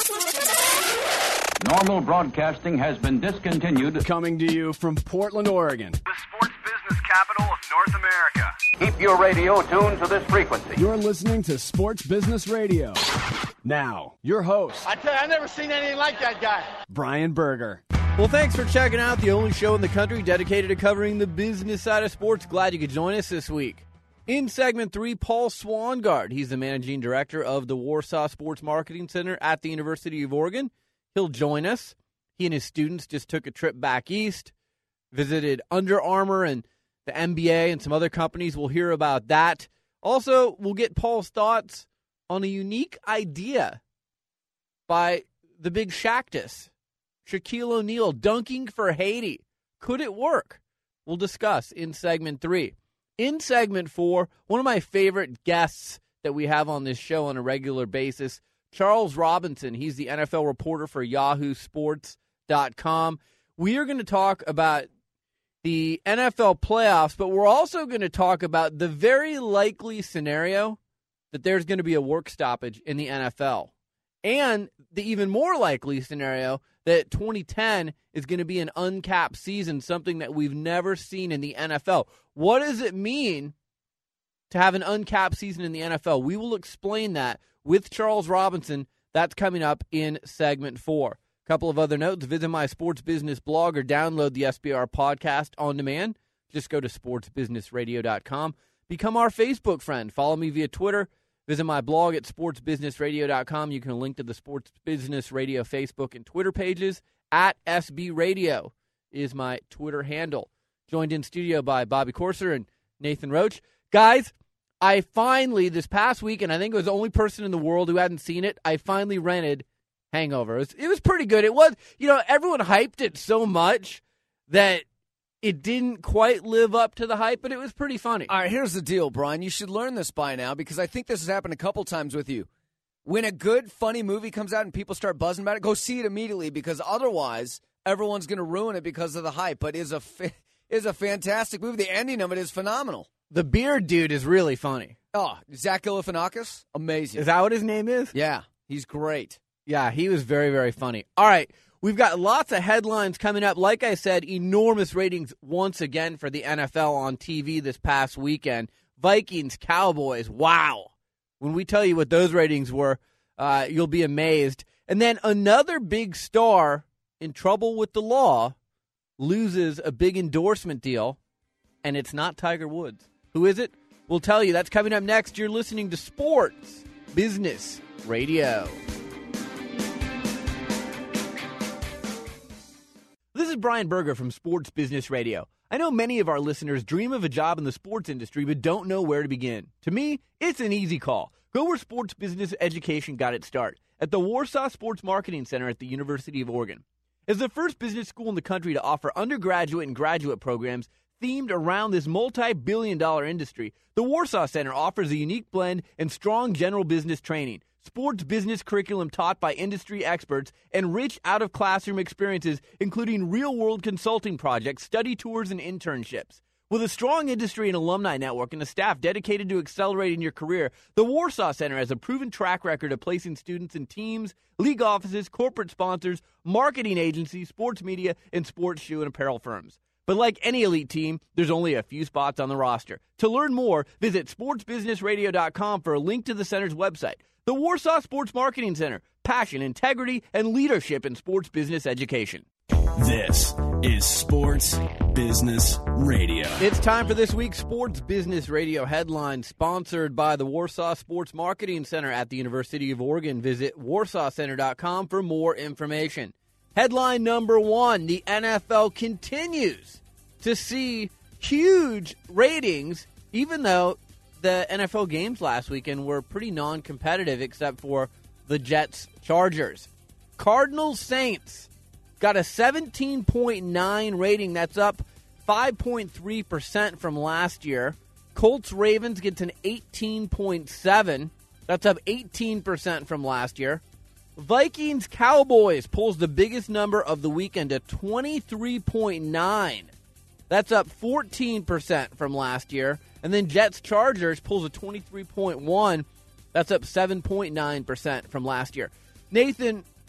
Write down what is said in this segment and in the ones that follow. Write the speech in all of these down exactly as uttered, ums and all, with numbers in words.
Normal broadcasting has been discontinued. Coming to you from Portland, Oregon. The sports business capital of North America. Keep your radio tuned to this frequency. You're listening to Sports Business Radio. Now, your host, I tell you, I've never seen anything like that guy. Brian Berger. Well, thanks for checking out the only show in the country dedicated to covering the business side of sports. Glad you could join us this week. In segment three, Paul Swangard. He's the managing director of the Warsaw Sports Marketing Center at the University of Oregon. He'll join us. He and his students just took a trip back east, visited Under Armour and the N B A and some other companies. We'll hear about that. Also, we'll get Paul's thoughts on a unique idea by the big Shaqtus, Shaquille O'Neal, dunking for Haiti. Could it work? We'll discuss in segment three. In segment four, one of my favorite guests that we have on this show on a regular basis, Charles Robinson. He's the N F L reporter for Yahoo Sports dot com. We are going to talk about the N F L playoffs, but we're also going to talk about the very likely scenario that there's going to be a work stoppage in the N F L. And the even more likely scenario that twenty ten is going to be an uncapped season, something that we've never seen in the N F L. What does it mean to have an uncapped season in the N F L? We will explain that with Charles Robinson. That's coming up in segment four. A couple of other notes. Visit my sports business blog or download the S B R podcast on demand. Just go to sports business radio dot com. Become our Facebook friend. Follow me via Twitter. Visit my blog at sports business radio dot com. You can link to the Sports Business Radio Facebook and Twitter pages. At S B Radio is my Twitter handle. Joined in studio by Bobby Corser and Nathan Roach. Guys, I finally, this past week, and I think it was the only person in the world who hadn't seen it, I finally rented Hangover. It was, it was pretty good. It was, you know, everyone hyped it so much that it didn't quite live up to the hype, but it was pretty funny. All right, here's the deal, Brian. You should learn this by now because I think this has happened a couple times with you. When a good, funny movie comes out and people start buzzing about it, go see it immediately because otherwise everyone's going to ruin it because of the hype. But it's a, fa- it's a fantastic movie. The ending of it is phenomenal. The beard dude is really funny. Oh, Zach Galifianakis? Amazing. Is that what his name is? Yeah, he's great. Yeah, he was very, very funny. All right, we've got lots of headlines coming up. Like I said, enormous ratings once again for the N F L on T V this past weekend. Vikings, Cowboys, wow. When we tell you what those ratings were, uh, you'll be amazed. And then another big star in trouble with the law loses a big endorsement deal, and it's not Tiger Woods. Who is it? We'll tell you. That's coming up next. You're listening to Sports Business Radio. This is Brian Berger from Sports Business Radio. I know many of our listeners dream of a job in the sports industry but don't know where to begin. To me, it's an easy call. Go where sports business education got its start, at the Warsaw Sports Marketing Center at the University of Oregon. As the first business school in the country to offer undergraduate and graduate programs themed around this multi-billion dollar industry, the Warsaw Center offers a unique blend and strong general business training, sports business curriculum taught by industry experts, and rich out-of-classroom experiences, including real-world consulting projects, study tours, and internships. With a strong industry and alumni network and a staff dedicated to accelerating your career, the Warsaw Center has a proven track record of placing students in teams, league offices, corporate sponsors, marketing agencies, sports media, and sports shoe and apparel firms. But like any elite team, there's only a few spots on the roster. To learn more, visit sports business radio dot com for a link to the center's website. The Warsaw Sports Marketing Center. Passion, integrity, and leadership in sports business education. This is Sports Business Radio. It's time for this week's Sports Business Radio headline, sponsored by the Warsaw Sports Marketing Center at the University of Oregon. Visit warsaw center dot com for more information. Headline number one, the N F L continues to see huge ratings, even though the N F L games last weekend were pretty non-competitive except for the Jets-Chargers. Cardinals-Saints got a seventeen point nine rating. That's up five point three percent from last year. Colts-Ravens gets an eighteen point seven. That's up eighteen percent from last year. Vikings-Cowboys pulls the biggest number of the weekend at twenty-three point nine. That's up fourteen percent from last year. And then Jets-Chargers pulls a twenty-three point one. That's up seven point nine percent from last year. Nathan,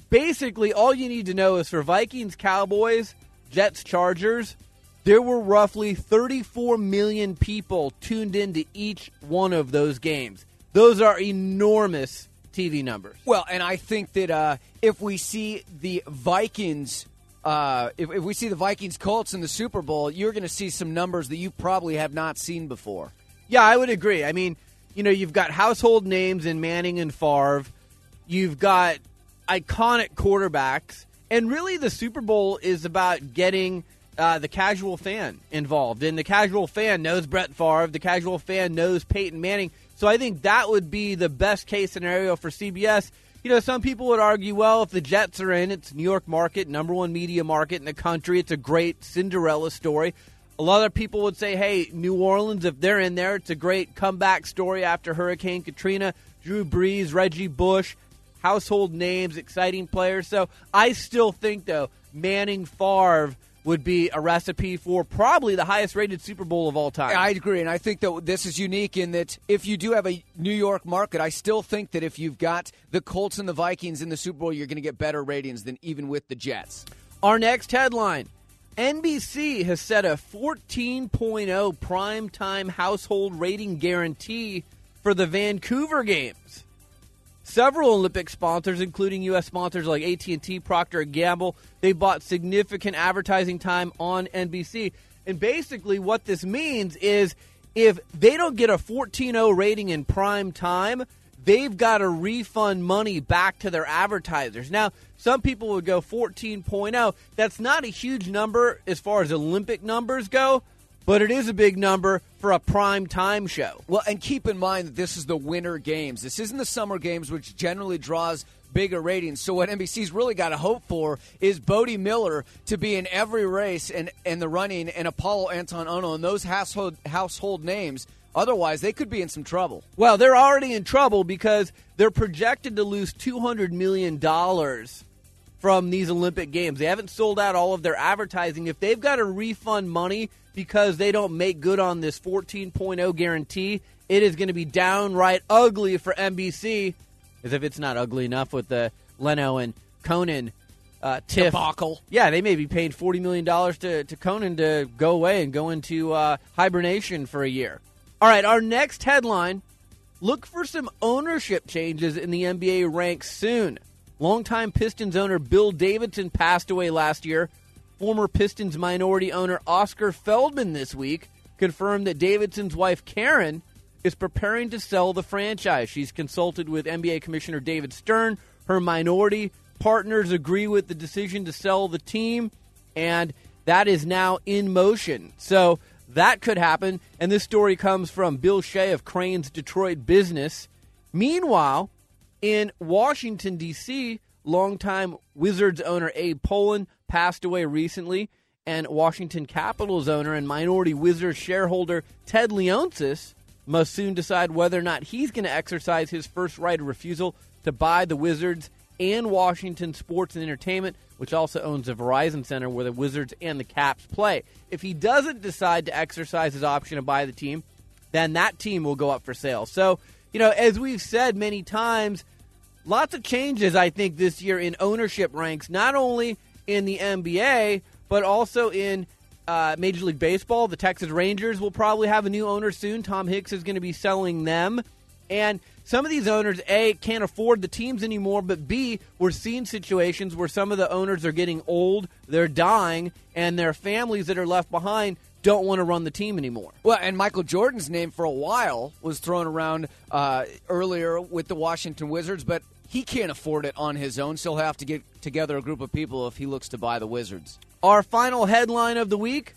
basically all you need to know is for Vikings, Cowboys, Jets, Chargers, there were roughly thirty-four million people tuned into each one of those games. Those are enormous T V numbers. Well, and I think that uh, if we see the Vikings, uh, if, if we see the Vikings Colts in the Super Bowl, you're going to see some numbers that you probably have not seen before. Yeah, I would agree. I mean, you know, you've got household names in Manning and Favre. You've got iconic quarterbacks. And really the Super Bowl is about getting uh, the casual fan involved. And the casual fan knows Brett Favre. The casual fan knows Peyton Manning. So I think that would be the best case scenario for C B S. You know, some people would argue, well, if the Jets are in, it's New York market, number one media market in the country. It's a great Cinderella story. A lot of people would say, hey, New Orleans, if they're in there, it's a great comeback story after Hurricane Katrina. Drew Brees, Reggie Bush, household names, exciting players. So I still think, though, Manning Favre would be a recipe for probably the highest-rated Super Bowl of all time. I agree, and I think that this is unique in that if you do have a New York market, I still think that if you've got the Colts and the Vikings in the Super Bowl, you're going to get better ratings than even with the Jets. Our next headline, N B C has set a fourteen point oh primetime household rating guarantee for the Vancouver games. Several Olympic sponsors, including U S sponsors like A T and T, Procter and Gamble, they bought significant advertising time on N B C. And basically what this means is if they don't get a fourteen oh rating in prime time, they've got to refund money back to their advertisers. Now, some people would go fourteen point oh. That's not a huge number as far as Olympic numbers go, but it is a big number for a prime time show. Well, and keep in mind that this is the winter games. This isn't the summer games, which generally draws bigger ratings. So what N B C's really got to hope for is Bodie Miller to be in every race and, and the running, and Apollo Anton Ono and those household, household names. Otherwise, they could be in some trouble. Well, they're already in trouble because they're projected to lose two hundred million dollars from these Olympic Games. They haven't sold out all of their advertising. If they've got to refund money because they don't make good on this fourteen point oh guarantee, it is going to be downright ugly for N B C, as if it's not ugly enough with the Leno and Conan uh, tiff. Debacle. Yeah, they may be paying forty million dollars to, to Conan to go away and go into uh, hibernation for a year. All right, our next headline, look for some ownership changes in the N B A ranks soon. Longtime Pistons owner Bill Davidson passed away last year. Former Pistons minority owner Oscar Feldman this week confirmed that Davidson's wife Karen is preparing to sell the franchise. She's consulted with N B A Commissioner David Stern. Her minority partners agree with the decision to sell the team, and that is now in motion. So that could happen, and this story comes from Bill Shea of Crane's Detroit Business. Meanwhile, in Washington, D C, longtime Wizards owner Abe Pollin passed away recently, and Washington Capitals owner and minority Wizards shareholder Ted Leonsis must soon decide whether or not he's going to exercise his first right of refusal to buy the Wizards and Washington Sports and Entertainment, which also owns the Verizon Center where the Wizards and the Caps play. If he doesn't decide to exercise his option to buy the team, then that team will go up for sale. So, you know, as we've said many times, lots of changes, I think, this year in ownership ranks, not only in the N B A, but also in uh, Major League Baseball. The Texas Rangers will probably have a new owner soon. Tom Hicks is going to be selling them. And some of these owners, A, can't afford the teams anymore, but B, we're seeing situations where some of the owners are getting old, they're dying, and their families that are left behind don't want to run the team anymore. Well, and Michael Jordan's name for a while was thrown around uh, earlier with the Washington Wizards, but he can't afford it on his own, so he'll have to get together a group of people if he looks to buy the Wizards. Our final headline of the week,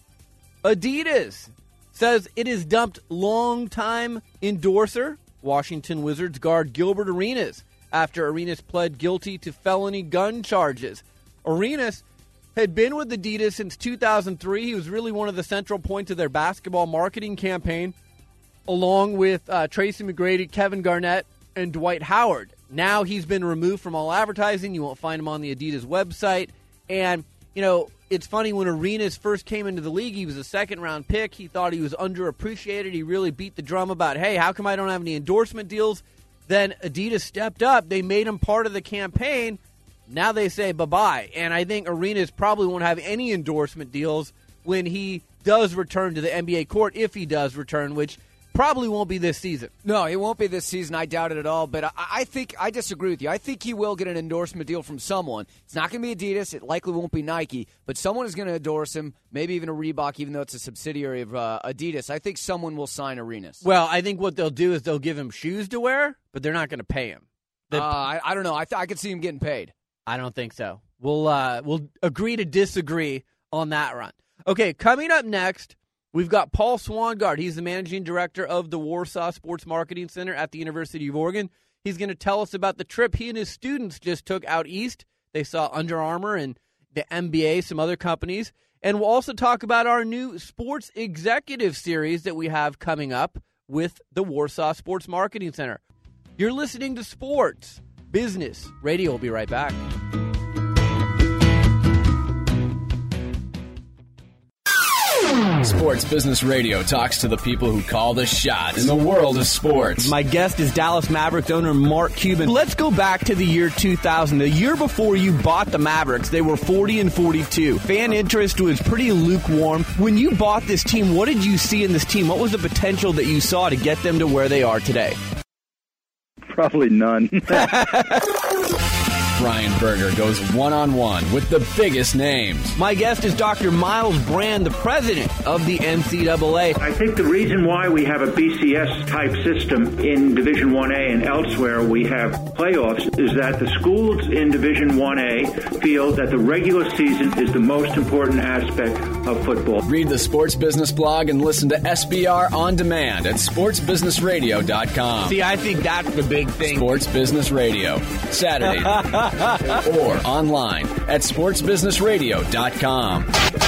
Adidas says it has dumped longtime endorser, Washington Wizards guard Gilbert Arenas, after Arenas pled guilty to felony gun charges. Arenas had been with Adidas since two thousand three. He was really one of the central points of their basketball marketing campaign, along with uh, Tracy McGrady, Kevin Garnett, and Dwight Howard. Now he's been removed from all advertising. You won't find him on the Adidas website. And, you know, it's funny, when Arenas first came into the league, he was a second-round pick. He thought he was underappreciated. He really beat the drum about, hey, how come I don't have any endorsement deals? Then Adidas stepped up. They made him part of the campaign. Now they say bye-bye, and I think Arenas probably won't have any endorsement deals when he does return to the N B A court, if he does return, which probably won't be this season. No, it won't be this season. I doubt it at all. But I, I think I disagree with you. I think he will get an endorsement deal from someone. It's not going to be Adidas. It likely won't be Nike. But someone is going to endorse him, maybe even a Reebok, even though it's a subsidiary of uh, Adidas. I think someone will sign Arenas. Well, I think what they'll do is they'll give him shoes to wear, but they're not going to pay him. Uh, I, I don't know. I, th- I could see him getting paid. I don't think so. We'll uh, we'll agree to disagree on that run. Okay, coming up next, we've got Paul Swangard. He's the managing director of the Warsaw Sports Marketing Center at the University of Oregon. He's going to tell us about the trip he and his students just took out east. They saw Under Armour and the N B A, some other companies. And we'll also talk about our new sports executive series that we have coming up with the Warsaw Sports Marketing Center. You're listening to Sports Business Radio. We'll be right back. Sports Business Radio talks to the people who call the shots in the world of sports. My guest is Dallas Mavericks owner Mark Cuban. Let's go back to the year two thousand. The year before you bought the Mavericks, they were forty and forty-two. Fan interest was pretty lukewarm. When you bought this team, what did you see in this team? What was the potential that you saw to get them to where they are today? Probably none. Brian Berger goes one-on-one with the biggest names. My guest is Doctor Miles Brand, the president of the N C double A. I think the reason why we have a B C S-type system in Division one A and elsewhere we have playoffs is that the schools in Division one A feel that the regular season is the most important aspect of football. Read the Sports Business blog and listen to S B R On Demand at sports business radio dot com. See, I think that's the big thing. Sports Business Radio, Saturday. Or online at sports business radio dot com.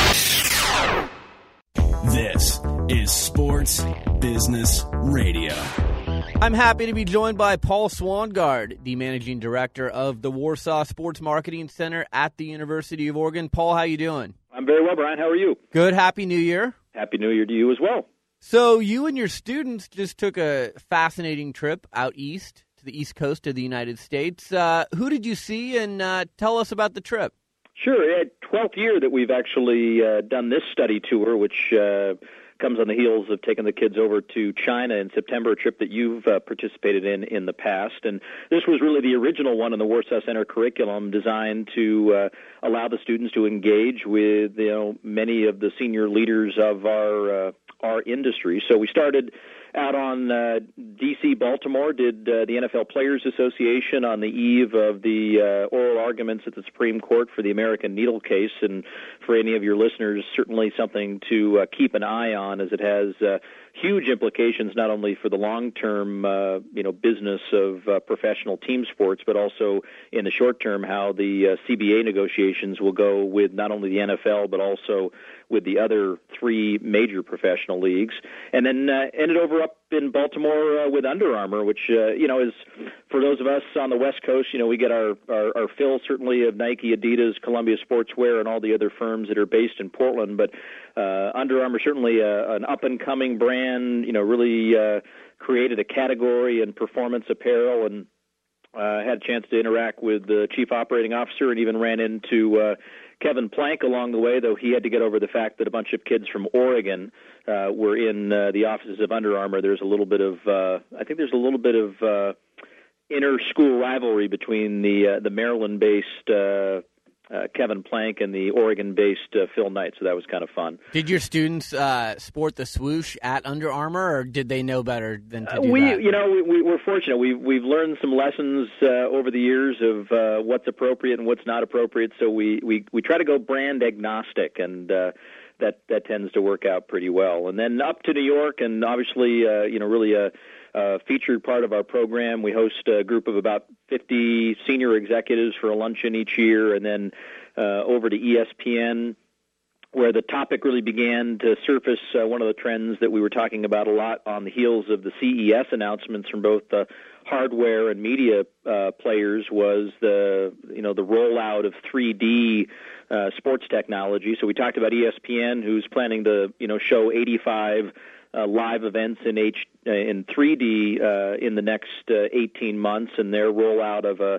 This is Sports Business Radio. I'm happy to be joined by Paul Swangard, the managing director of the Warsaw Sports Marketing Center at the University of Oregon. Paul, how you doing? I'm very well, Brian. How are you? Good. Happy New Year. Happy New Year to you as well. So you and your students just took a fascinating trip out east to the east coast of the United States. Uh, who did you see, and uh, tell us about the trip? Sure. It's twelfth year that we've actually uh, done this study tour, which uh, comes on the heels of taking the kids over to China in September, a trip that you've uh, participated in in the past. And this was really the original one in the Warsaw Center curriculum, designed to uh, allow the students to engage with, you know, many of the senior leaders of our uh, our industry. So we started out on uh, D C, Baltimore, did uh, the N F L Players Association on the eve of the uh, oral arguments at the Supreme Court for the American Needle case. And for any of your listeners, certainly something to uh, keep an eye on, as it has uh, huge implications not only for the long-term uh, you know, business of uh, professional team sports, but also in the short term how the uh, C B A negotiations will go with not only the N F L, but also with the other three major professional leagues. And then uh, ended over up in Baltimore uh, with Under Armour, which, uh, you know, is, for those of us on the West Coast, you know, we get our, our, our fill certainly of Nike, Adidas, Columbia Sportswear, and all the other firms that are based in Portland. But uh, Under Armour, certainly a, an up-and-coming brand, you know, really uh, created a category in performance apparel, and uh, had a chance to interact with the chief operating officer and even ran into uh, Kevin Plank along the way, though he had to get over the fact that a bunch of kids from Oregon uh, were in uh, the offices of Under Armour. There's a little bit of, uh, I think there's a little bit of uh, inter-school rivalry between the uh, the Maryland-based uh, uh, Kevin Plank and the Oregon-based uh, Phil Knight, so that was kind of fun. Did your students uh, sport the swoosh at Under Armour, or did they know better than to do uh, we, that? You know, we, we, we're fortunate. We've, we've learned some lessons uh, over the years of uh, what's appropriate and what's not appropriate, so we, we, we try to go brand agnostic, and uh, that, that tends to work out pretty well. And then up to New York, and obviously, uh, you know, really a Uh, featured part of our program. We host a group of about fifty senior executives for a luncheon each year, and then uh, over to E S P N, where the topic really began to surface. Uh, one of the trends that we were talking about a lot on the heels of the C E S announcements from both the hardware and media uh, players was the you know the rollout of three D uh, sports technology. So we talked about E S P N, who's planning to you know show eighty-five Uh, live events in H uh, in three D uh, in the next uh, eighteen months, and their rollout of a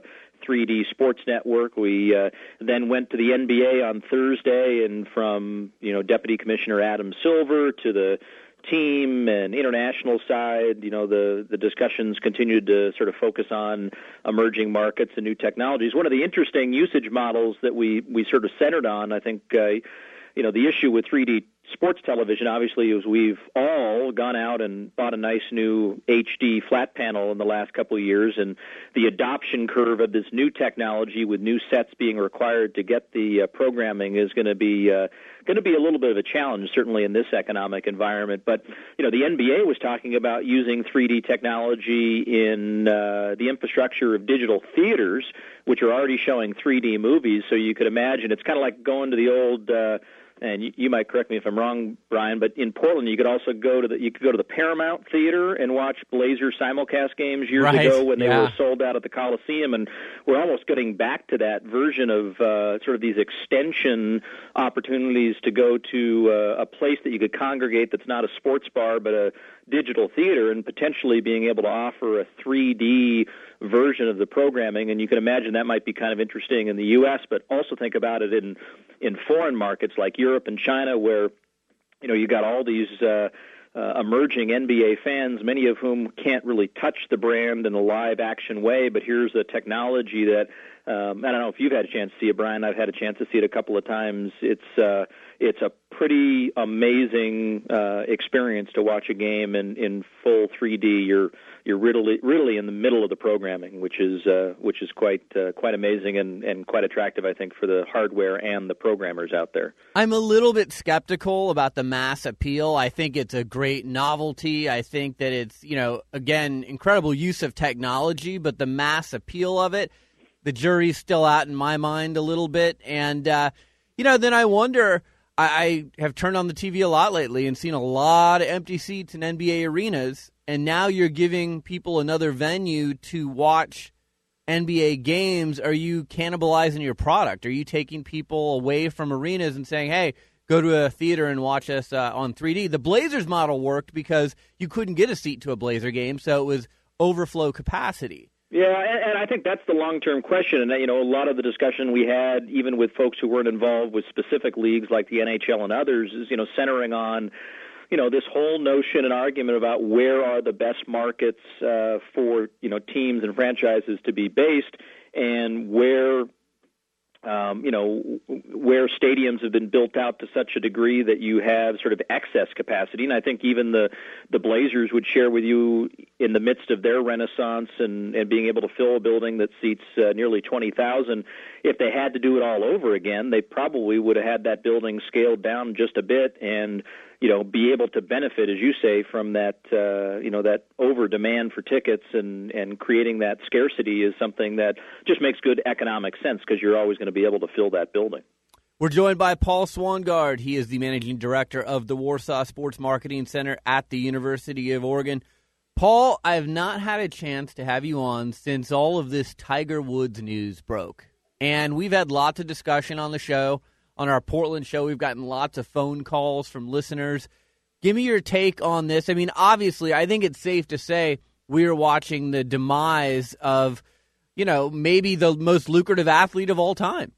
three D Sports Network. We uh, then went to the N B A on Thursday, and from you know Deputy Commissioner Adam Silver to the team and international side, you know, the, the discussions continued to sort of focus on emerging markets and new technologies. One of the interesting usage models that we, we sort of centered on, I think, uh, you know, the issue with three D sports television, obviously, is we've all gone out and bought a nice new H D flat panel in the last couple of years, and the adoption curve of this new technology with new sets being required to get the uh, programming is going to be uh, going to be a little bit of a challenge, certainly in this economic environment. But, you know, the N B A was talking about using three D technology in uh, the infrastructure of digital theaters, which are already showing three D movies. So you could imagine it's kind of like going to the old uh, and you, you might correct me if I'm wrong, Brian, but in Portland you could also go to the you could go to the Paramount Theater and watch Blazer simulcast games years right. ago when they yeah. were sold out at the Coliseum, and we're almost getting back to that version of uh, sort of these extension opportunities to go to uh, a place that you could congregate that's not a sports bar but a digital theater, and potentially being able to offer a three D version of the programming. And you can imagine that might be kind of interesting in the U S, but also think about it in in foreign markets like Europe and China, where you know you got all these uh, uh, emerging N B A fans, many of whom can't really touch the brand in a live action way. But here's a technology that um, I don't know if you've had a chance to see it, Brian. I've had a chance to see it a couple of times. It's uh, it's a pretty amazing uh, experience to watch a game in, in full three D. You're you're really really in the middle of the programming, which is uh, which is quite uh, quite amazing and, and quite attractive, I think, for the hardware and the programmers out there. I'm a little bit skeptical about the mass appeal. I think it's a great novelty. I think that it's, you know, again, incredible use of technology, but the mass appeal of it, the jury's still out in my mind a little bit. And, uh, you know, then I wonder, I, I have turned on the T V a lot lately and seen a lot of empty seats in N B A arenas, and now you're giving people another venue to watch N B A games. Are you cannibalizing your product? Are you taking people away from arenas and saying, hey, go to a theater and watch us uh, on three D? The Blazers model worked because you couldn't get a seat to a Blazer game, so it was overflow capacity. Yeah, and, and I think that's the long-term question. And, you know, a lot of the discussion we had, even with folks who weren't involved with specific leagues like the N H L and others, is, you know, centering on, you know, this whole notion and argument about where are the best markets uh, for, you know, teams and franchises to be based, and where, um, you know, where stadiums have been built out to such a degree that you have sort of excess capacity. And I think even the, the Blazers would share with you, in the midst of their renaissance and, and being able to fill a building that seats uh, nearly twenty thousand, if they had to do it all over again, they probably would have had that building scaled down just a bit and, you know, be able to benefit, as you say, from that, uh, you know, that over demand for tickets, and, and creating that scarcity is something that just makes good economic sense, because you're always going to be able to fill that building. We're joined by Paul Swangard. He is the managing director of the Warsaw Sports Marketing Center at the University of Oregon. Paul, I have not had a chance to have you on since all of this Tiger Woods news broke. And we've had lots of discussion on the show. On our Portland show, we've gotten lots of phone calls from listeners. Give me your take on this. I mean, obviously, I think it's safe to say we are watching the demise of, you know, maybe the most lucrative athlete of all time.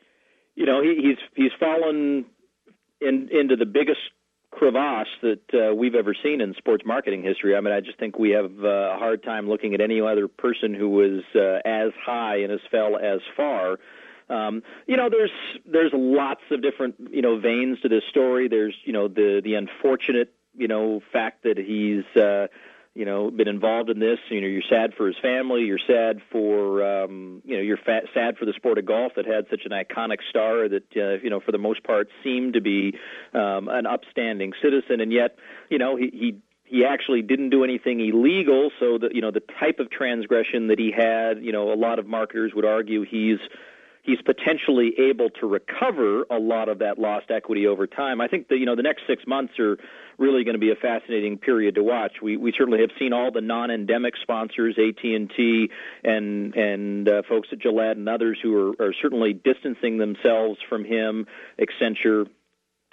You know, he, he's he's fallen in, into the biggest crevasse that uh, we've ever seen in sports marketing history. I mean, I just think we have uh, a hard time looking at any other person who was uh, as high and as fell as far. Um, you know, there's there's lots of different, you know, veins to this story. There's, you know, the the unfortunate, you know, fact that he's, uh, you know, been involved in this. You know, you're sad for his family. You're sad for, um, you know, you're fat, sad for the sport of golf that had such an iconic star that, uh, you know, for the most part seemed to be um, an upstanding citizen. And yet, you know, he, he He actually didn't do anything illegal, so that, you know, the type of transgression that he had, you know, a lot of marketers would argue he's he's potentially able to recover a lot of that lost equity over time. I think that, you know, the next six months are really going to be a fascinating period to watch. We we certainly have seen all the non-endemic sponsors, A T and T and and uh, folks at Gillette and others who are, are certainly distancing themselves from him, Accenture,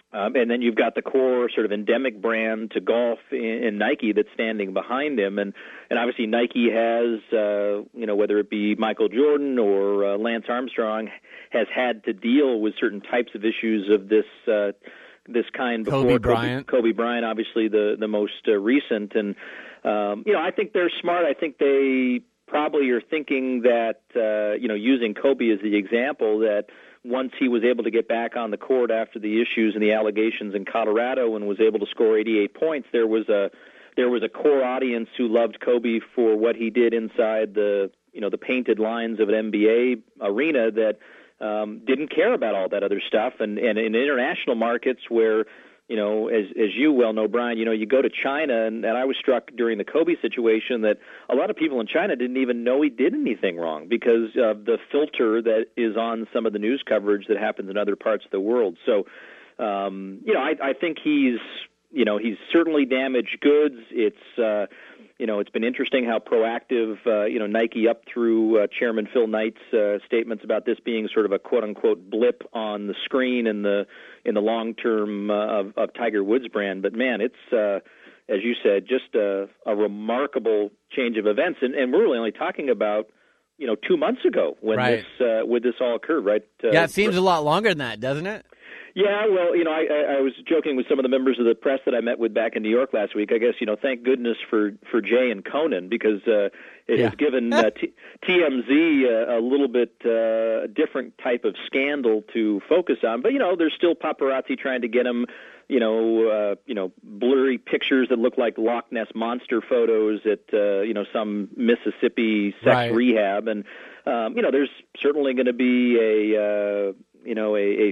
Um, and then you've got the core sort of endemic brand to golf in, in Nike that's standing behind him. And, and obviously Nike has, uh, you know, whether it be Michael Jordan or uh, Lance Armstrong, has had to deal with certain types of issues of this uh, this kind before. Kobe Bryant. Kobe, Kobe Bryant, obviously the, the most uh, recent. And, um, you know, I think they're smart. I think they probably are thinking that, uh, you know, using Kobe as the example, that once he was able to get back on the court after the issues and the allegations in Colorado and was able to score eighty-eight points, there was a there was a core audience who loved Kobe for what he did inside the you know the painted lines of an N B A arena that um, didn't care about all that other stuff. And, and in international markets where, you know, as as you well know, Brian, you know, you go to China, and, and I was struck during the Kobe situation that a lot of people in China didn't even know he did anything wrong because of the filter that is on some of the news coverage that happens in other parts of the world. So, um, you know, I, I think he's, you know, he's certainly damaged goods. It's, uh, you know, it's been interesting how proactive, uh, you know, Nike up through uh, Chairman Phil Knight's uh, statements about this being sort of a quote-unquote blip on the screen in the in the long term uh, of, of Tiger Woods brand. But man, it's uh, as you said, just a, a remarkable change of events, and, and we're really only talking about you know two months ago when right. this uh, when this all occurred, right? Uh, yeah, it seems a lot longer than that, doesn't it? Yeah, well, you know, I, I, I was joking with some of the members of the press that I met with back in New York last week. I guess, you know, thank goodness for, for Jay and Conan because uh, it yeah. has given uh, T- TMZ a, a little bit uh, different type of scandal to focus on. But, you know, there's still paparazzi trying to get him, you know, uh, you know, blurry pictures that look like Loch Ness Monster photos at, uh, you know, some Mississippi sex right. rehab. And, um, you know, there's certainly going to be a, uh, you know, a, a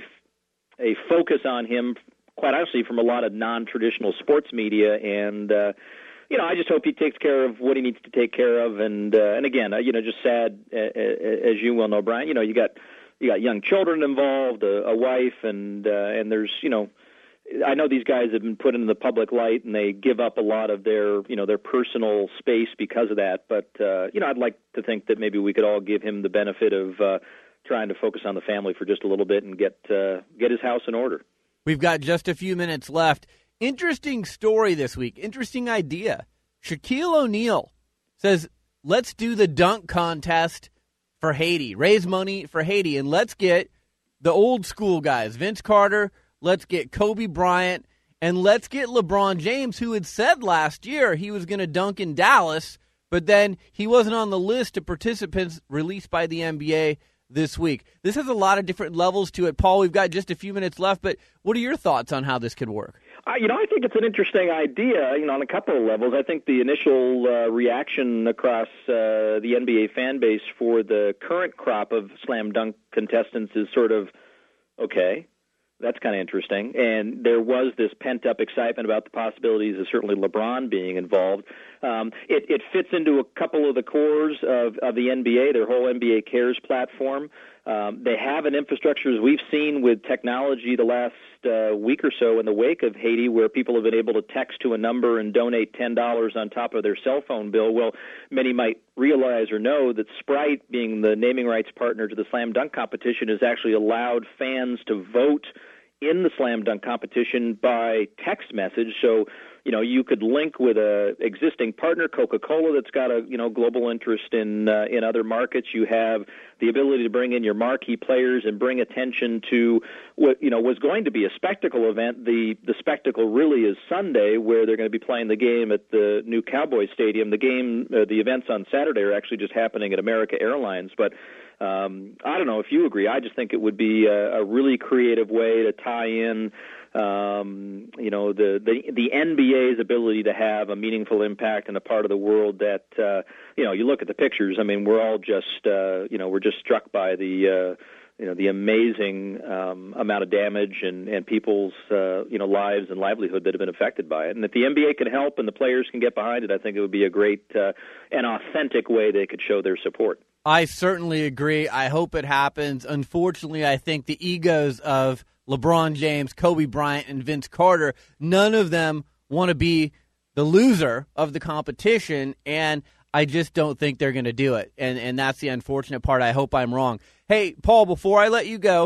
a focus on him, quite honestly, from a lot of non-traditional sports media. And, uh, you know, I just hope he takes care of what he needs to take care of. And, uh, and again, uh, you know, just sad, uh, as you well know, Brian, you know, you got, you got young children involved, a, a wife, and, uh, and there's, you know, I know these guys have been put into the public light and they give up a lot of their, you know, their personal space because of that. But, uh, you know, I'd like to think that maybe we could all give him the benefit of, uh, trying to focus on the family for just a little bit and get uh, get his house in order. We've got just a few minutes left. Interesting story this week. Interesting idea. Shaquille O'Neal says, let's do the dunk contest for Haiti. Raise money for Haiti, and let's get the old school guys. Vince Carter, let's get Kobe Bryant, and let's get LeBron James, who had said last year he was going to dunk in Dallas, but then he wasn't on the list of participants released by the N B A this week. This has a lot of different levels to it. Paul, we've got just a few minutes left, but what are your thoughts on how this could work? Uh, you know, I think it's an interesting idea, you know, on a couple of levels. I think the initial uh, reaction across uh, the N B A fan base for the current crop of slam dunk contestants is sort of, okay, that's kind of interesting. And there was this pent-up excitement about the possibilities of certainly LeBron being involved. Um, it, it fits into a couple of the cores of, of the N B A, their whole N B A Cares platform. Um, they have an infrastructure, as we've seen with technology the last uh, week or so in the wake of Haiti, where people have been able to text to a number and donate ten dollars on top of their cell phone bill. Well, many might realize or know that Sprite, being the naming rights partner to the slam dunk competition, has actually allowed fans to vote in the slam dunk competition by text message. So, you know, you could link with a existing partner, Coca-Cola, that's got a, you know, global interest in uh, in other markets. You have the ability to bring in your marquee players and bring attention to what, you know, was going to be a spectacle event. The the spectacle really is Sunday, where they're going to be playing the game at the new Cowboys Stadium. The game, uh, the events on Saturday are actually just happening at America Airlines. But um, I don't know if you agree. I just think it would be a, a really creative way to tie in Um, you know, the, the the N B A's ability to have a meaningful impact in a part of the world that, uh, you know, you look at the pictures, I mean, we're all just, uh, you know, we're just struck by the, uh, you know, the amazing um, amount of damage and, and people's, uh, you know, lives and livelihood that have been affected by it. And if the N B A can help and the players can get behind it, I think it would be a great uh, and authentic way they could show their support. I certainly agree. I hope it happens. Unfortunately, I think the egos of LeBron James, Kobe Bryant, and Vince Carter, none of them want to be the loser of the competition, and I just don't think they're going to do it. And and that's the unfortunate part. I hope I'm wrong. Hey, Paul, before I let you go,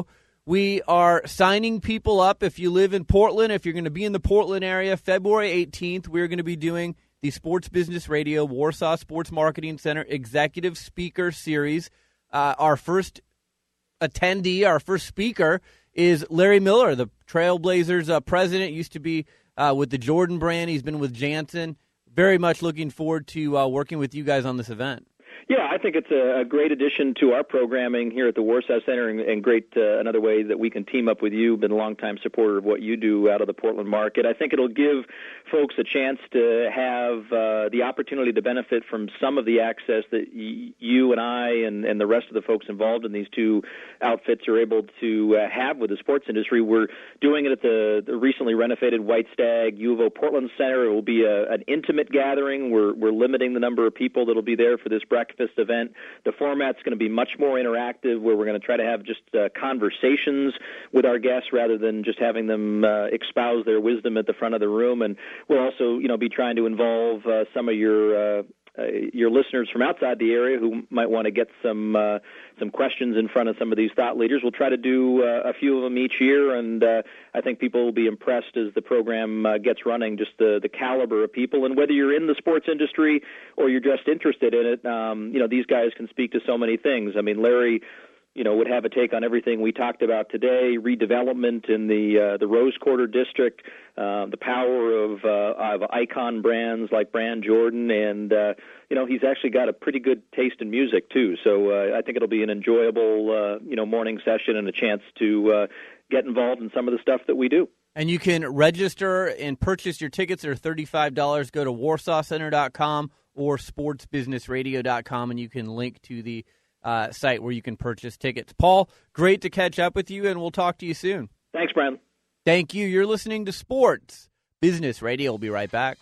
We are signing people up. If you live in Portland, if you're going to be in the Portland area, February eighteenth, we're going to be doing the Sports Business Radio Warsaw Sports Marketing Center Executive Speaker Series. Uh, our first attendee, our first speaker, is Larry Miller, the Trailblazers uh, president. Used to be uh, with the Jordan brand. He's been with Janssen. Very much looking forward to uh, working with you guys on this event. Yeah, I think it's a, a great addition to our programming here at the Warsaw Center, and, and great uh, another way that we can team up with you. Been a longtime supporter of what you do out of the Portland market. I think it'll give folks a chance to have uh, the opportunity to benefit from some of the access that y- you and I and, and the rest of the folks involved in these two outfits are able to uh, have with the sports industry. We're doing it at the, the recently renovated White Stag U of O Portland Center. It will be a, an intimate gathering. We're, we're limiting the number of people that will be there for this breakfast event. The format's going to be much more interactive, where we're going to try to have just uh, conversations with our guests rather than just having them uh, espouse their wisdom at the front of the room. And we'll also, you know, be trying to involve uh, some of your uh, uh, your listeners from outside the area who might want to get some uh, some questions in front of some of these thought leaders. We'll try to do uh, a few of them each year, and uh, I think people will be impressed as the program uh, gets running, just the, the caliber of people. And whether you're in the sports industry or you're just interested in it, um, you know, these guys can speak to so many things. I mean, Larry, you know, would have a take on everything we talked about today, redevelopment in the uh, the Rose Quarter District, uh, the power of, uh, of icon brands like Brand Jordan, and, uh, you know, he's actually got a pretty good taste in music, too. So uh, I think it'll be an enjoyable, uh, you know, morning session and a chance to uh, get involved in some of the stuff that we do. And you can register and purchase your tickets. They're thirty-five dollars. Go to warsaw center dot com or sports business radio dot com, and you can link to the Uh, site where you can purchase tickets. Paul, great to catch up with you, and we'll talk to you soon. Thanks, Brian. Thank you. You're listening to Sports Business Radio. We'll be right back.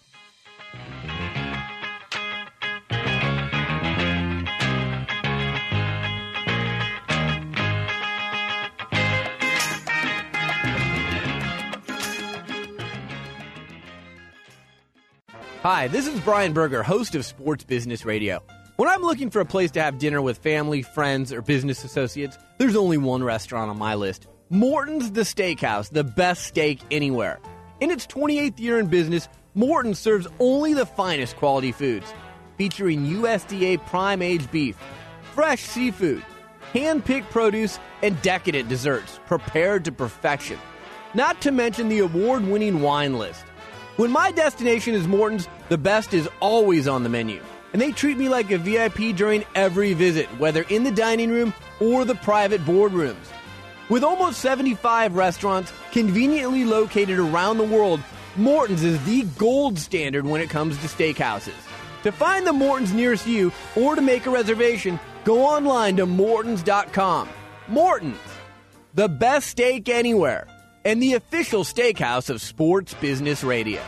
Hi, this is Brian Berger, host of Sports Business Radio. When I'm looking for a place to have dinner with family, friends, or business associates, there's only one restaurant on my list. Morton's The Steakhouse, the best steak anywhere. In its twenty-eighth year in business, Morton's serves only the finest quality foods, featuring U S D A prime-aged beef, fresh seafood, hand-picked produce, and decadent desserts prepared to perfection. Not to mention the award-winning wine list. When my destination is Morton's, the best is always on the menu. And they treat me like a V I P during every visit, whether in the dining room or the private boardrooms. With almost seventy-five restaurants conveniently located around the world, Morton's is the gold standard when it comes to steakhouses. To find the Morton's nearest you or to make a reservation, go online to mortons dot com. Morton's, the best steak anywhere, and the official steakhouse of Sports Business Radio.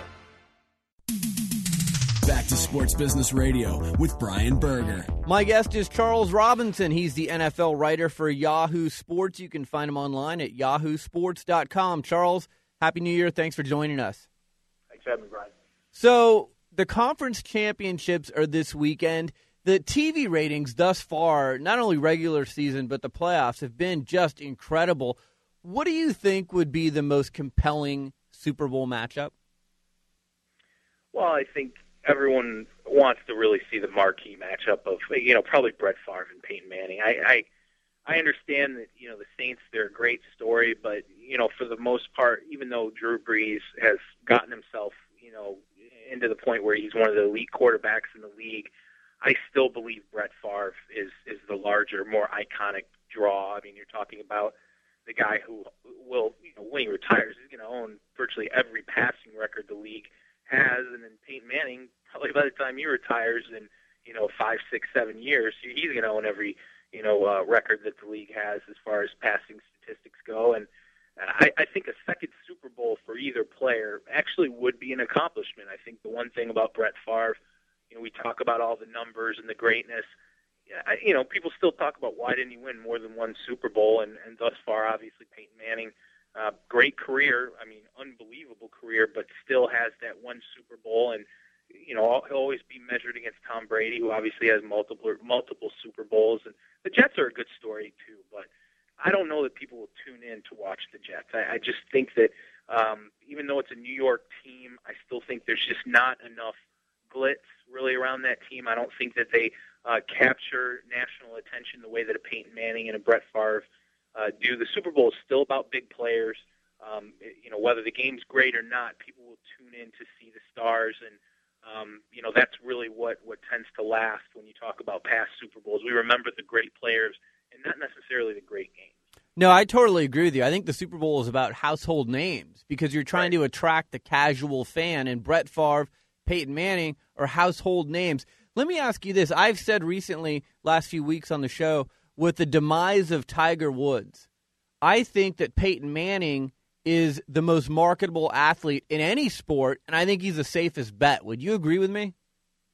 Back to Sports Business Radio with Brian Berger. My guest is Charles Robinson. He's the N F L writer for Yahoo Sports. You can find him online at yahoo sports dot com. Charles, Happy New Year. Thanks for joining us. Thanks for having me, Brian. So the conference championships are this weekend. The T V ratings thus far, not only regular season, but the playoffs, have been just incredible. What do you think would be the most compelling Super Bowl matchup? Well, I think everyone wants to really see the marquee matchup of, you know, probably Brett Favre and Peyton Manning. I, I, I understand that, you know, the Saints, they're a great story, but, you know, for the most part, even though Drew Brees has gotten himself, you know, into the point where he's one of the elite quarterbacks in the league, I still believe Brett Favre is, is the larger, more iconic draw. I mean, you're talking about the guy who will, you know, when he retires, he's going to own virtually every passing record the league has, and then Peyton Manning, probably by the time he retires in, you know, five, six, seven years, he's going to own every, you know, uh, record that the league has as far as passing statistics go. And I, I think a second Super Bowl for either player actually would be an accomplishment. I think the one thing about Brett Favre, you know, we talk about all the numbers and the greatness. I, you know, people still talk about why didn't he win more than one Super Bowl, and, and thus far, obviously, Peyton Manning, Uh, great career, I mean, unbelievable career, but still has that one Super Bowl, and, you know, he'll always be measured against Tom Brady, who obviously has multiple multiple Super Bowls, and the Jets are a good story, too, but I don't know that people will tune in to watch the Jets. I, I just think that um, even though it's a New York team, I still think there's just not enough glitz really around that team. I don't think that they uh, capture national attention the way that a Peyton Manning and a Brett Favre uh, do. The Super Bowl is still about big players. Um, you know, whether the game's great or not, people will tune in to see the stars, and um, you know that's really what, what tends to last when you talk about past Super Bowls. We remember the great players and not necessarily the great games. No, I totally agree with you. I think the Super Bowl is about household names because you're trying right. to attract the casual fan, and Brett Favre, Peyton Manning are household names. Let me ask you this. I've said recently, last few weeks on the show, with the demise of Tiger Woods, I think that Peyton Manning is the most marketable athlete in any sport, and I think he's the safest bet. Would you agree with me?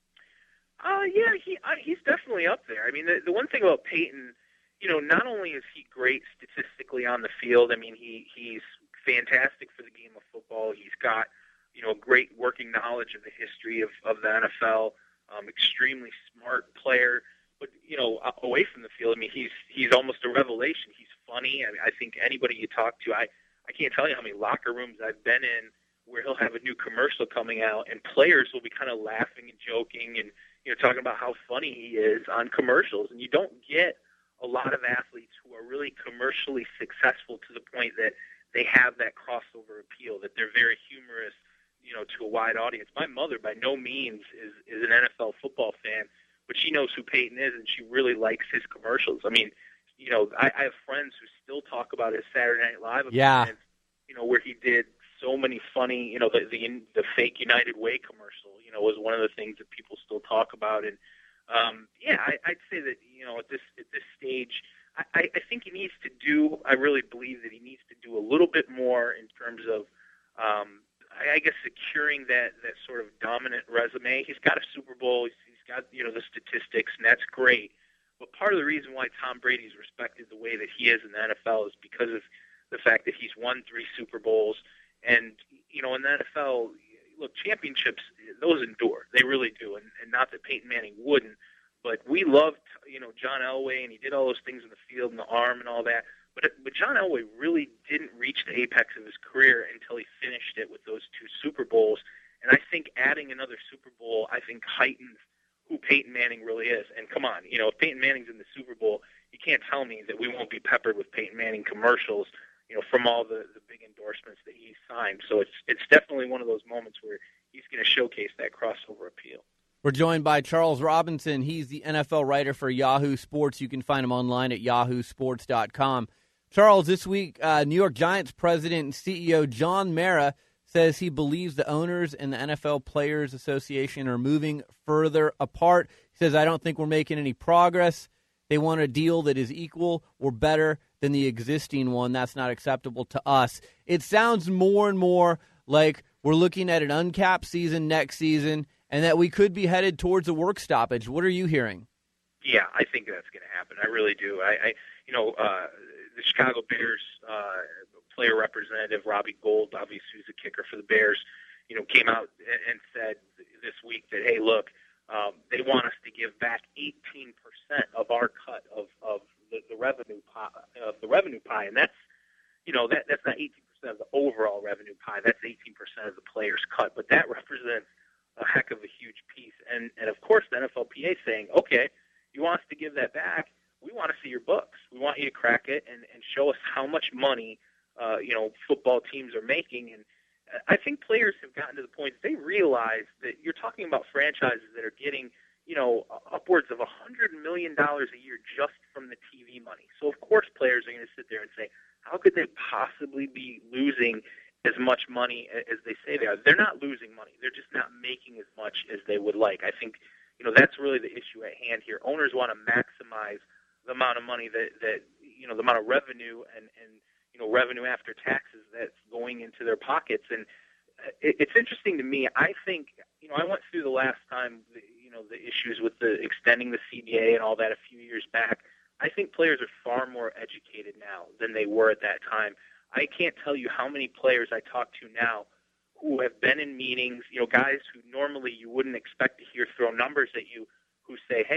Uh, yeah, he uh, he's definitely up there. I mean, the, the one thing about Peyton, you know, not only is he great statistically on the field, I mean, he he's fantastic for the game of football. He's got, you know, great working knowledge of the history of, of the N F L, um, extremely smart player. But, you know, away from the field, I mean, he's he's almost a revelation. He's funny. I mean, I think anybody you talk to, I, I can't tell you how many locker rooms I've been in where he'll have a new commercial coming out, and players will be kind of laughing and joking and, you know, talking about how funny he is on commercials. And you don't get a lot of athletes who are really commercially successful to the point that they have that crossover appeal, that they're very humorous, you know, to a wide audience. My mother, by no means, is, is an N F L football fan, but she knows who Peyton is, and she really likes his commercials. I mean, you know, I, I have friends who still talk about his Saturday Night Live yeah. appearance, you know, where he did so many funny, you know, the, the the fake United Way commercial, you know, was one of the things that people still talk about. And, um, yeah, I, I'd say that, you know, at this at this stage, I, I think he needs to do, I really believe that he needs to do a little bit more in terms of, um, I, I guess, securing that, that sort of dominant resume. He's got a Super Bowl. He's, he's got, you know, the statistics, and that's great. But part of the reason why Tom Brady's respected the way that he is in the N F L is because of the fact that he's won three Super Bowls. And, you know, in the N F L, look, championships, those endure. They really do. And, and not that Peyton Manning wouldn't, but we loved, you know, John Elway, and he did all those things in the field and the arm and all that. But but John Elway really didn't reach the apex of his career until he finished it with those two Super Bowls. And I think adding another Super Bowl, I think, heightens who Peyton Manning really is. And come on, you know, if Peyton Manning's in the Super Bowl, you can't tell me that we won't be peppered with Peyton Manning commercials, you know, from all the, the big endorsements that he's signed. So it's it's definitely one of those moments where he's going to showcase that crossover appeal. We're joined by Charles Robinson. He's the N F L writer for Yahoo Sports. You can find him online at yahoo sports dot com. Charles, this week, uh, New York Giants president and C E O John Mara says he believes the owners and the N F L Players Association are moving further apart. He says, I don't think we're making any progress. They want a deal that is equal or better than the existing one. That's not acceptable to us. It sounds more and more like we're looking at an uncapped season next season and that we could be headed towards a work stoppage. What are you hearing? Yeah, I think that's going to happen. I really do. I, I you know, uh, the Chicago Bears uh, player representative, Robbie Gould, obviously who's a kicker for the Bears, you know, came out and said this week that, hey, look, um, they want us to give back eighteen percent of our cut of, of the, the revenue pie, of the revenue pie, and that's, you know, that that's not eighteen percent of the overall revenue pie. That's eighteen percent of the players' cut, but that represents a heck of a huge piece. And and of course, the N F L P A is saying, okay, you want us to give that back? We want to see your books. We want you to crack it and, and show us how much money, uh, you know, football teams are making. And I think players have gotten to the point that they realize that you're talking about franchises that are getting, you know, upwards of one hundred million dollars a year just from the T V money. So, of course, players are going to sit there and say, how could they possibly be losing as much money as they say they are? They're not losing money. They're just not making as much as they would like. I think, you know, that's really the issue at hand here. Owners want to maximize the amount of money that, that you know, the amount of revenue and, and you know, revenue after taxes that's going into their pockets. And it, it's interesting to me. I think, you know, I went through the last time, the, you know, the issues with the extending the C B A and all that a few years back. I think players are far more educated now than they were at that time. I can't tell you how many players I talk to now who have been in meetings, you know, guys who normally you wouldn't expect to hear throw numbers at you, who say, hey,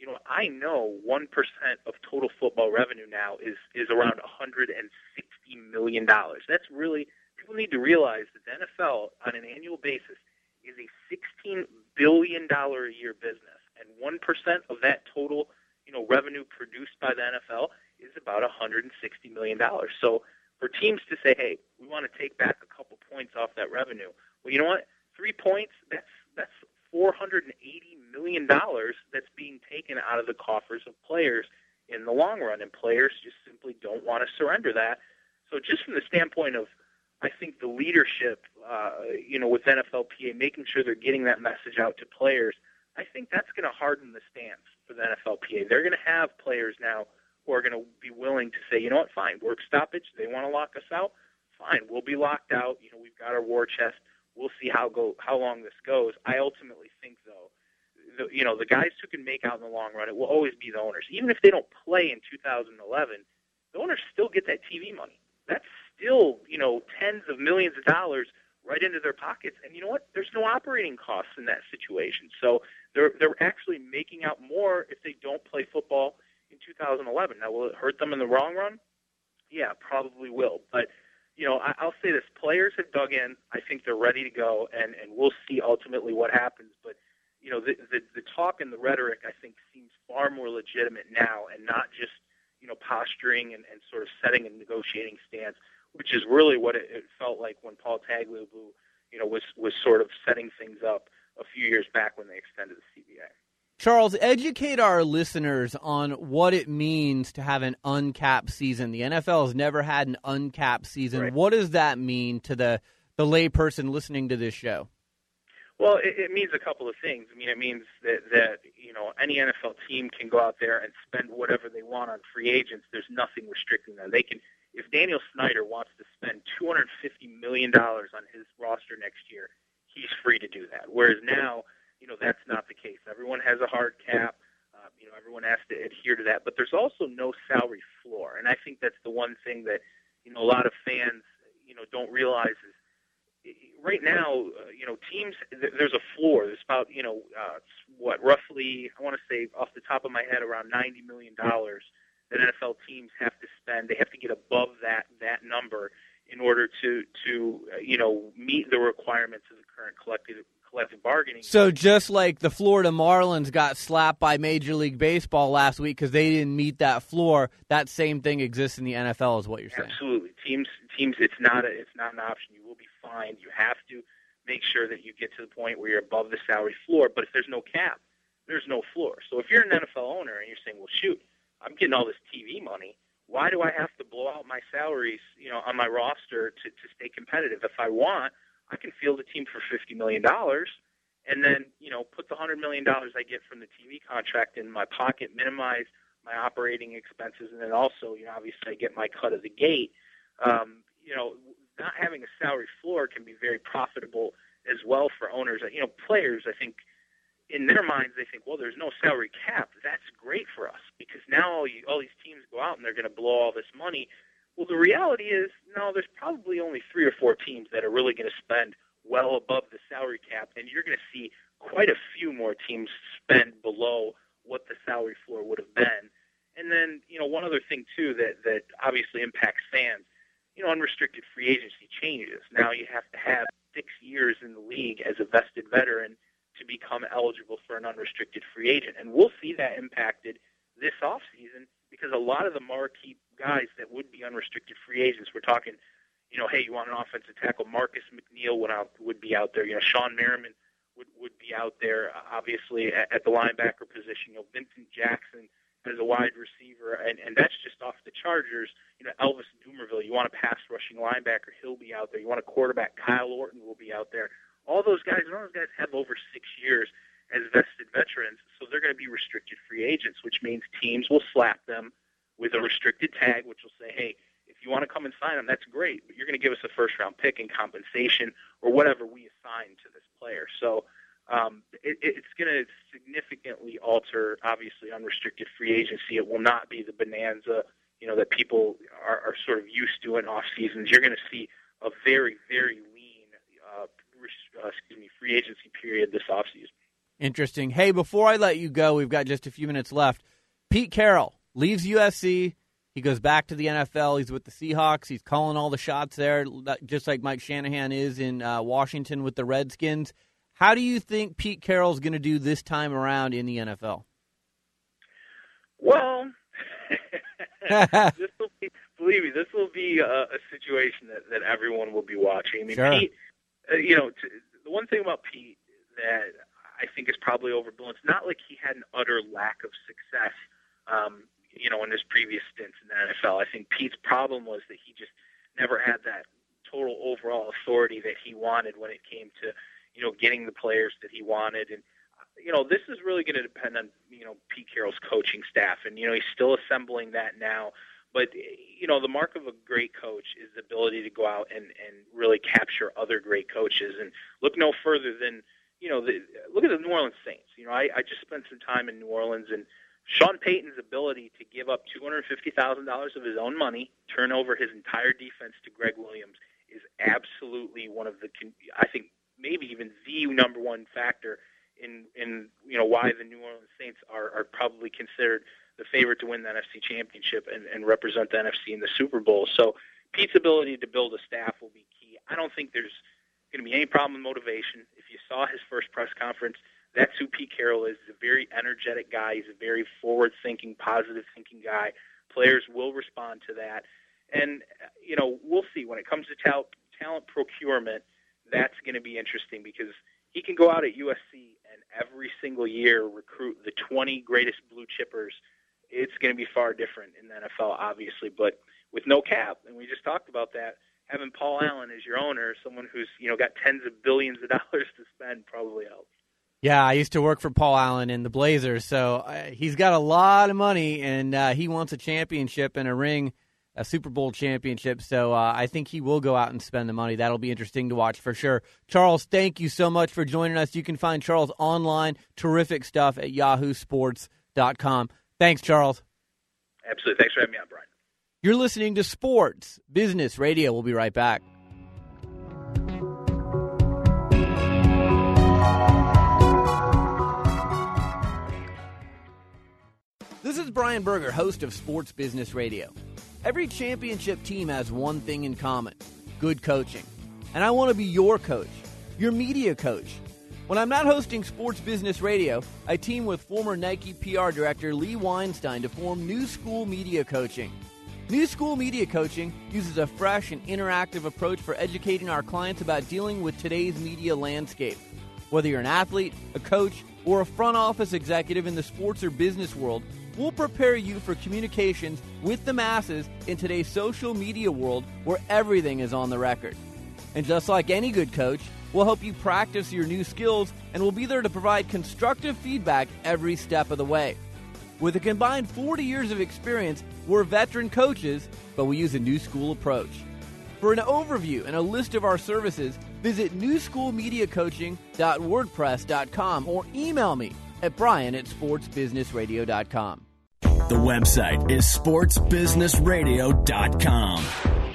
you know, I know one percent of total football revenue now is, is around one hundred sixty million dollars. That's really, people need to realize that the N F L on an annual basis is a sixteen billion dollars a year business. And one percent of that total, you know, revenue produced by the N F L is about one hundred sixty million dollars. So for teams to say, hey, we want to take back a couple points off that revenue, well, you know what? Three points, that's that's four hundred eighty million dollars that's being taken out of the coffers of players in the long run, and players just simply don't want to surrender that. So just from the standpoint of, I think, the leadership, uh, you know, with N F L P A, making sure they're getting that message out to players, I think that's going to harden the stance for the N F L P A. They're going to have players now who are going to be willing to say, you know what, fine, work stoppage, they want to lock us out, fine, we'll be locked out. You know, we've got our war chest. We'll see how go how long this goes. I ultimately think, though, the, you know, the guys who can make out in the long run, it will always be the owners. Even if they don't play in two thousand eleven, the owners still get that T V money. That's still, you know, tens of millions of dollars right into their pockets. And you know what? There's no operating costs in that situation. So they're they're actually making out more if they don't play football in two thousand eleven. Now, will it hurt them in the long run? Yeah, probably will. But, you know, I, I'll say this. Players have dug in. I think they're ready to go, and, and we'll see ultimately what happens. But, you know, the, the, the talk and the rhetoric, I think, seems far more legitimate now and not just, you know, posturing and, and sort of setting a negotiating stance, which is really what it, it felt like when Paul Tagliabue, you know, was, was sort of setting things up a few years back when they extended the C B A. Charles, educate our listeners on what it means to have an uncapped season. The N F L has never had an uncapped season. Right. What does that mean to the, the layperson listening to this show? Well, it, it means a couple of things. I mean, it means that, that, you know, any N F L team can go out there and spend whatever they want on free agents. There's nothing restricting them. They can, if Daniel Snyder wants to spend two hundred fifty million dollars on his roster next year, he's free to do that. Whereas now, you know, that's not the case. Everyone has a hard cap. Uh, you know, everyone has to adhere to that. But there's also no salary floor. And I think that's the one thing that, you know, a lot of fans, you know, don't realize is right now, uh, you know, teams, there's a floor. There's about, you know, uh, what, roughly, I want to say off the top of my head, around ninety million dollars that N F L teams have to spend. They have to get above that that number in order to, to uh, you know, meet the requirements of the current collective collective bargaining. So just like the Florida Marlins got slapped by Major League Baseball last week because they didn't meet that floor, that same thing exists in the N F L is what you're saying. Absolutely. Teams, teams, it's not a, it's not an option. You will be fined. You have to make sure that you get to the point where you're above the salary floor. But if there's no cap, there's no floor. So if you're an N F L owner and you're saying, well, shoot, I'm getting all this T V money, why do I have to blow out my salaries, you know, on my roster to, to stay competitive? If I want, I can field a team for fifty million dollars and then, you know, put the one hundred million dollars I get from the T V contract in my pocket, minimize my operating expenses, and then also, you know, obviously I get my cut of the gate. Um, you know, not having a salary floor can be very profitable as well for owners. You know, players, I think, in their minds, they think, well, there's no salary cap. That's great for us because now all, you, all these teams go out and they're going to blow all this money. Well, the reality is, no, there's probably only three or four teams that are really going to spend well above the salary cap, and you're going to see quite a few more teams spend below what the salary floor would have been. And then, you know, one other thing, too, that, that obviously impacts fans, you know, unrestricted free agency changes. Now you have to have six years in the league as a vested veteran to become eligible for an unrestricted free agent. And we'll see that impacted this offseason because a lot of the marquee guys that would be unrestricted free agents, we're talking, you know, hey, you want an offensive tackle, Marcus McNeil would, out, would be out there. You know, Sean Merriman would, would be out there, uh, obviously, at, at the linebacker position. You know, Vincent Jackson as a wide receiver, and, and that's just off the Chargers. You know, Elvis Dumervil, you want a pass-rushing linebacker, he'll be out there. You want a quarterback, Kyle Orton will be out there. All those guys, all those guys have over six years as vested veterans, so they're going to be restricted free agents, which means teams will slap them with a restricted tag, which will say, hey, if you want to come and sign them, that's great, but you're going to give us a first-round pick in compensation or whatever we assign to this player. So um, it, it's going to significantly alter, obviously, unrestricted free agency. It will not be the bonanza, you know, that people are, are sort of used to in off seasons. You're going to see a very, very lean, uh, uh, excuse me, free agency period this offseason. Interesting. Hey, before I let you go, we've got just a few minutes left. Pete Carroll leaves U S C. He goes back to the N F L. He's with the Seahawks. He's calling all the shots there, just like Mike Shanahan is in uh, Washington with the Redskins. How do you think Pete Carroll's going to do this time around in the N F L? Well, this will be, believe me, this will be a, a situation that, that everyone will be watching. I mean, sure. Pete, uh, you know, t- the one thing about Pete that I think is probably overblown, it's not like he had an utter lack of success, um, you know, in his previous stints in the N F L. I think Pete's problem was that he just never had that total overall authority that he wanted when it came to, you know, getting the players that he wanted. And, you know, this is really going to depend on, you know, Pete Carroll's coaching staff. And, you know, he's still assembling that now. But, you know, the mark of a great coach is the ability to go out and, and really capture other great coaches. And look no further than, you know, the, look at the New Orleans Saints. You know, I, I just spent some time in New Orleans, and Sean Payton's ability to give up two hundred fifty thousand dollars of his own money, turn over his entire defense to Greg Williams, is absolutely one of the, I think, maybe even the number one factor in, in you know, why the New Orleans Saints are, are probably considered the favorite to win the N F C Championship and, and represent the N F C in the Super Bowl. So Pete's ability to build a staff will be key. I don't think there's going to be any problem with motivation. If you saw his first press conference, that's who Pete Carroll is. He's a very energetic guy. He's a very forward-thinking, positive-thinking guy. Players will respond to that. And, you know, we'll see. When it comes to tal- talent procurement, that's going to be interesting because he can go out at U S C and every single year recruit the twenty greatest blue chippers. It's going to be far different in the N F L, obviously, but with no cap, and we just talked about that, having Paul Allen as your owner, someone who's, you know, got tens of billions of dollars to spend, probably helps. Yeah, I used to work for Paul Allen in the Blazers, so uh, he's got a lot of money, and uh, he wants a championship and a ring, a Super Bowl championship, so uh, I think he will go out and spend the money. That'll be interesting to watch for sure. Charles, thank you so much for joining us. You can find Charles online, terrific stuff at yahoo sports dot com. Thanks, Charles. Absolutely. Thanks for having me on, Brian. You're listening to Sports Business Radio. We'll be right back. This is Brian Berger, host of Sports Business Radio. Every championship team has one thing in common: good coaching. And I want to be your coach, your media coach. When I'm not hosting Sports Business Radio, I team with former Nike P R director Lee Weinstein to form New School Media Coaching. New School Media Coaching uses a fresh and interactive approach for educating our clients about dealing with today's media landscape. Whether you're an athlete, a coach, or a front office executive in the sports or business world, we'll prepare you for communications with the masses in today's social media world where everything is on the record. And just like any good coach, we'll help you practice your new skills, and we'll be there to provide constructive feedback every step of the way. With a combined forty years of experience, we're veteran coaches, but we use a new school approach. For an overview and a list of our services, visit new school media coaching dot wordpress dot com or email me at brian at sports business radio dot com. The website is sports business radio dot com.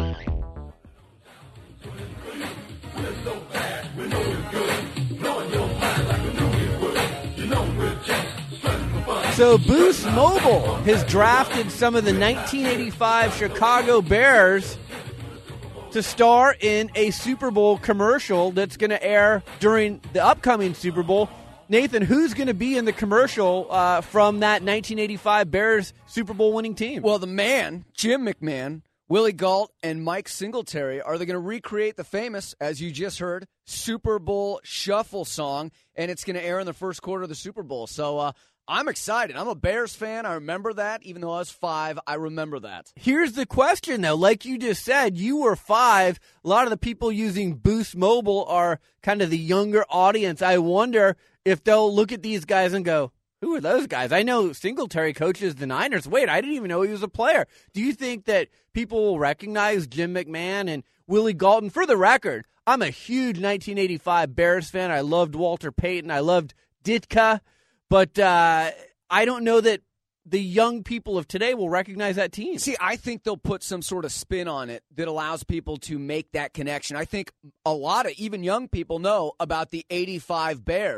So Boost Mobile has drafted some of the nineteen eighty-five Chicago Bears to star in a Super Bowl commercial that's going to air during the upcoming Super Bowl. Nathan, who's going to be in the commercial uh, from that nineteen eighty-five Bears Super Bowl winning team? Well, the man, Jim McMahon, Willie Gault, and Mike Singletary are they going to recreate the famous, as you just heard, Super Bowl Shuffle song, and it's going to air in the first quarter of the Super Bowl. So uh, I'm excited. I'm a Bears fan. I remember that. Even though I was five, I remember that. Here's the question, though. Like you just said, you were five. A lot of the people using Boost Mobile are kind of the younger audience. I wonder if they'll look at these guys and go, who are those guys? I know Singletary coaches the Niners. Wait, I didn't even know he was a player. Do you think that people will recognize Jim McMahon and Willie Galton? For the record, I'm a huge nineteen eighty-five Bears fan. I loved Walter Payton. I loved Ditka. But uh, I don't know that the young people of today will recognize that team. See, I think they'll put some sort of spin on it that allows people to make that connection. I think a lot of even young people know about the eighty-five Bears.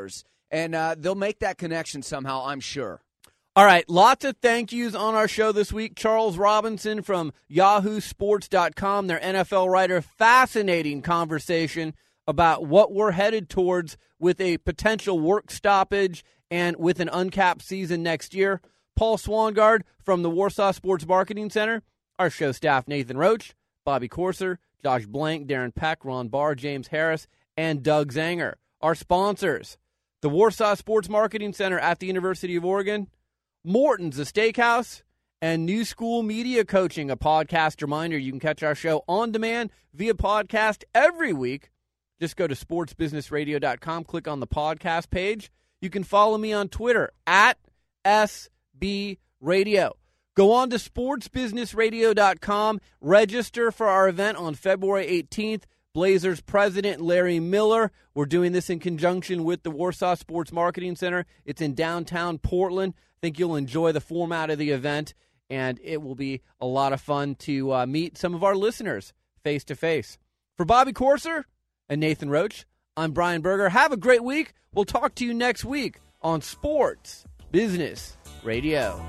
and uh, they'll make that connection somehow, I'm sure. All right, lots of thank yous on our show this week. Charles Robinson from Yahoo Sports dot com, their N F L writer. Fascinating conversation about what we're headed towards with a potential work stoppage and with an uncapped season next year. Paul Swangard from the Warsaw Sports Marketing Center. Our show staff, Nathan Roach, Bobby Corser, Josh Blank, Darren Peck, Ron Barr, James Harris, and Doug Zanger. Our sponsors, the Warsaw Sports Marketing Center at the University of Oregon, Morton's, a steakhouse, and New School Media Coaching, a podcast reminder. You can catch our show on demand via podcast every week. Just go to sports business radio dot com, click on the podcast page. You can follow me on Twitter, at S B Radio. Go on to sports business radio dot com, register for our event on February eighteenth. Blazers president Larry Miller. We're doing this in conjunction with the Warsaw Sports Marketing Center. It's in downtown Portland. I think you'll enjoy the format of the event, and it will be a lot of fun to uh, meet some of our listeners face-to-face. For Bobby Corser and Nathan Roach, I'm Brian Berger. Have a great week. We'll talk to you next week on Sports Business Radio.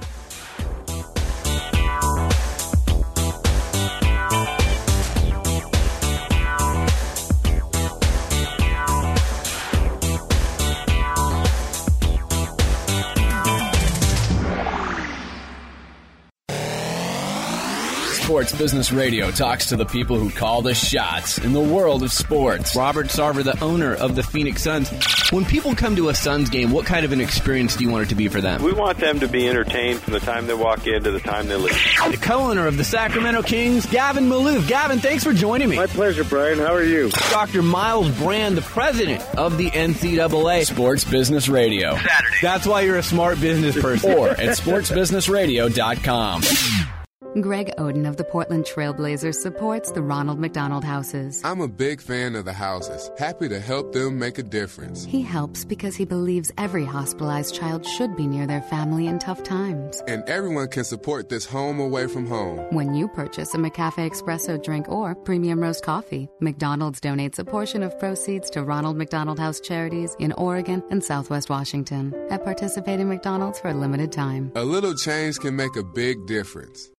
Sports Business Radio talks to the people who call the shots in the world of sports. Robert Sarver, the owner of the Phoenix Suns. When people come to a Suns game, what kind of an experience do you want it to be for them? We want them to be entertained from the time they walk in to the time they leave. The co-owner of the Sacramento Kings, Gavin Maloof. Gavin, thanks for joining me. My pleasure, Brian. How are you? Doctor Miles Brand, the president of the N C double A. Sports Business Radio. Saturday. That's why you're a smart business person. Or at sports business radio dot com. Greg Oden of the Portland Trailblazers supports the Ronald McDonald Houses. I'm a big fan of the houses, happy to help them make a difference. He helps because he believes every hospitalized child should be near their family in tough times. And everyone can support this home away from home. When you purchase a McCafe Espresso drink or premium roast coffee, McDonald's donates a portion of proceeds to Ronald McDonald House charities in Oregon and Southwest Washington at participating McDonald's for a limited time. A little change can make a big difference.